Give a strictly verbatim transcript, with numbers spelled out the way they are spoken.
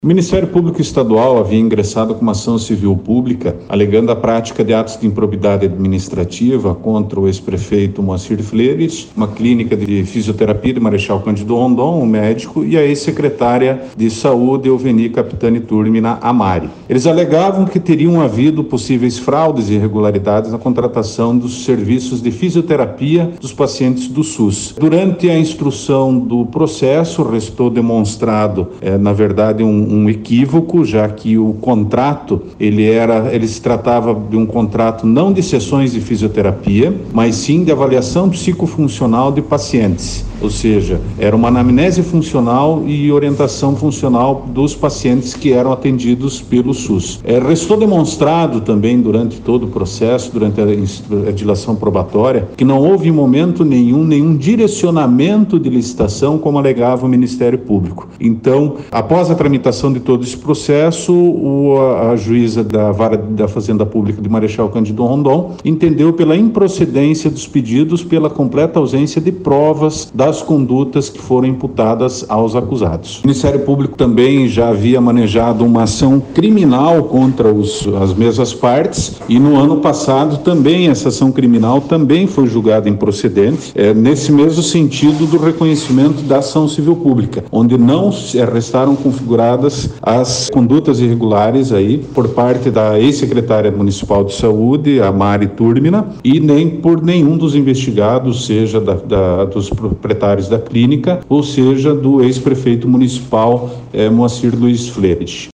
O Ministério Público Estadual havia ingressado com uma ação civil pública alegando a prática de atos de improbidade administrativa contra o ex-prefeito Moacir Fleury, uma clínica de fisioterapia de Marechal Cândido Rondon, um médico, e a ex-secretária de Saúde, Euveni Capitani Turmina, a Mari. Eles alegavam que teriam havido possíveis fraudes e irregularidades na contratação dos serviços de fisioterapia dos pacientes do SUS. Durante a instrução do processo, restou demonstrado, eh, na verdade, um um equívoco, já que o contrato, ele era, ele se tratava de um contrato não de sessões de fisioterapia, mas sim de avaliação psicofuncional de pacientes. Ou seja, era uma anamnese funcional e orientação funcional dos pacientes que eram atendidos pelo SUS. É, restou demonstrado também durante todo o processo, durante a, a dilação probatória, que não houve em momento nenhum, nenhum direcionamento de licitação, como alegava o Ministério Público. Então, após a tramitação de todo esse processo, o, a, a juíza da Vara da Fazenda Pública de Marechal Cândido Rondon entendeu pela improcedência dos pedidos, pela completa ausência de provas das as condutas que foram imputadas aos acusados. O Ministério Público também já havia manejado uma ação criminal contra os, as mesmas partes e no ano passado também essa ação criminal também foi julgada improcedente, é, nesse mesmo sentido do reconhecimento da ação civil pública, onde não é, restaram configuradas as condutas irregulares aí por parte da ex-secretária municipal de saúde, a Mari Turmina, e nem por nenhum dos investigados, seja da, da, dos proprietários da clínica, ou seja, do ex-prefeito municipal eh, Moacir Luiz Fleury.